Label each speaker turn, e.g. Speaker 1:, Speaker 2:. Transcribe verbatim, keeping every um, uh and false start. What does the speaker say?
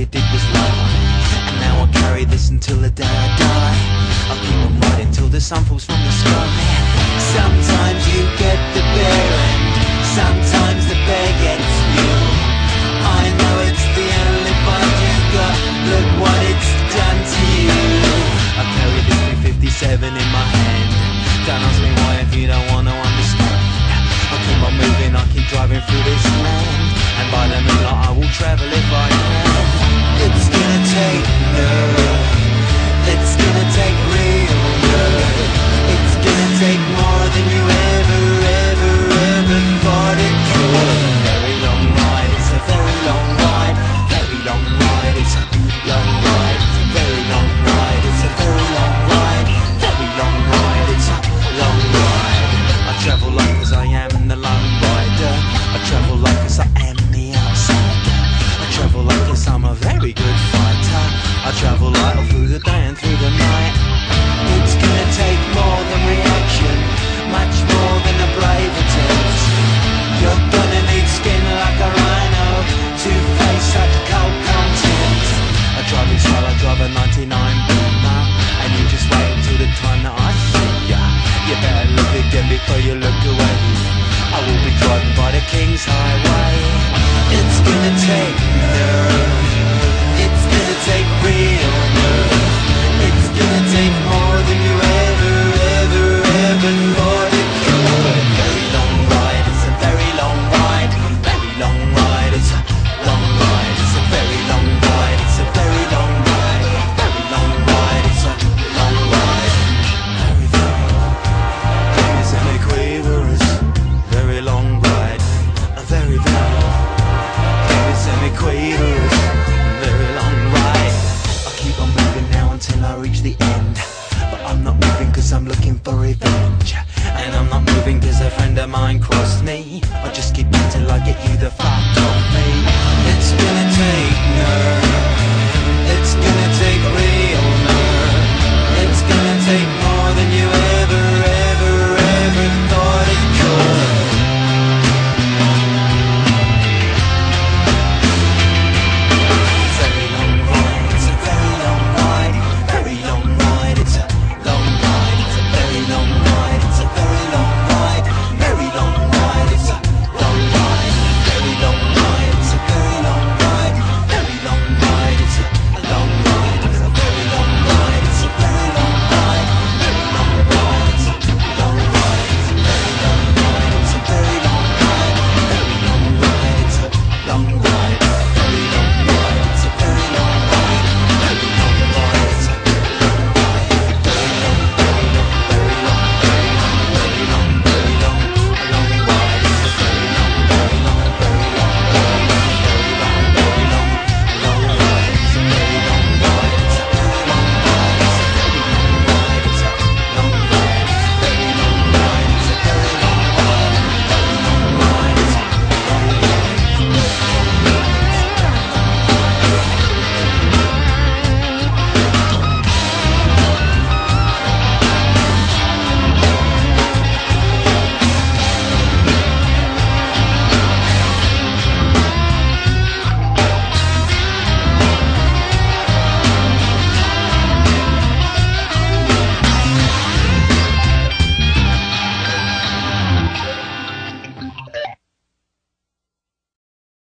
Speaker 1: you did was lie. And now I carry this until the day I die. I keep on riding till the sun falls from the sky. Sometimes you get the bear end, sometimes the bear gets you. I know it's the only fight you got, look what it's done to you. I carry this three fifty-seven in my hand. Don't ask me why if you don't want to understand. I keep on moving, I keep driving through this land, and by the moonlight I will travel if I can. It's gonna take nerve, it's gonna take real nerve. It's gonna take more than you ever, ever, ever thought it could. Very long ride, it's a very long ride. Very long ride, it's a long ride. Very long ride, it's a very long ride. Very long ride, it's a long ride. I travel like as I am the lone rider. I travel like as I am the outsider. I travel like as I'm a very good fighter. I travel like all through the day and through the night. It's gonna take